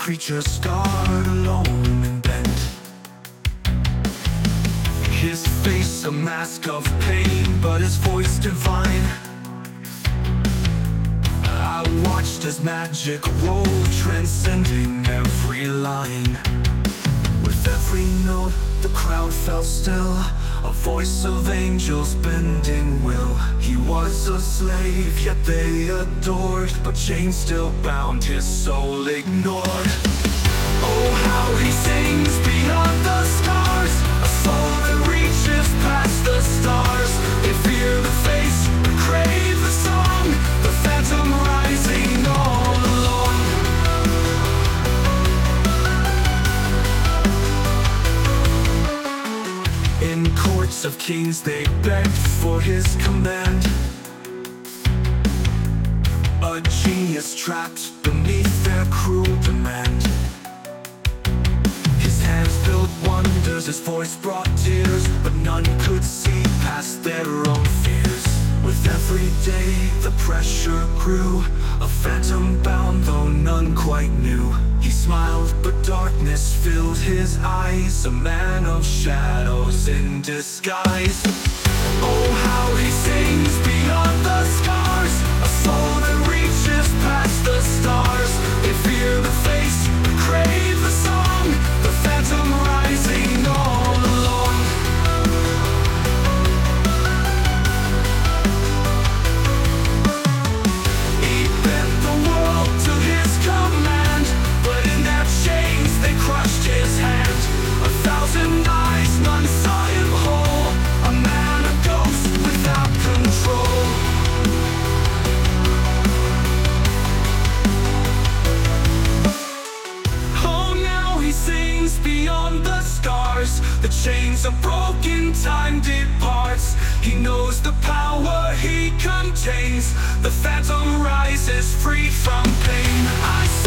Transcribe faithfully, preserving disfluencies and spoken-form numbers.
creature scarred, alone and bent. His face a mask of pain, but his voice divine. I watched as magic wove, transcending every line. With every note, the crowd fell still, a voice of angels bending will. He was a slave, yet they adored, but chains still bound, his soul ignored. Oh, how he sings beyond the stars, a soul that reaches past the stars. They fear the face, but crave the song, the phantom rising all along. In courts of kings they begged for his command, a genius trapped beneath their cruel demand. His hands built wonders, his voice brought tears, but none could see past their own fears. With every day the pressure grew, a phantom bound though none quite knew. He smiled but darkness filled his eyes, a man of shadows in disguise. Oh, how he sings beyond the scars, a soul that reaches past the stars. They fear the face, but crave the song, the phantom rising all along. He bent the world to his command, but in their chains they crushed his hand. A thousand eyes, none saw him whole, a man, a ghost without control. Oh, now he sings beyond the stars, the chains are broken, time departs. He knows the power he contains, the phantom rises free from pain. I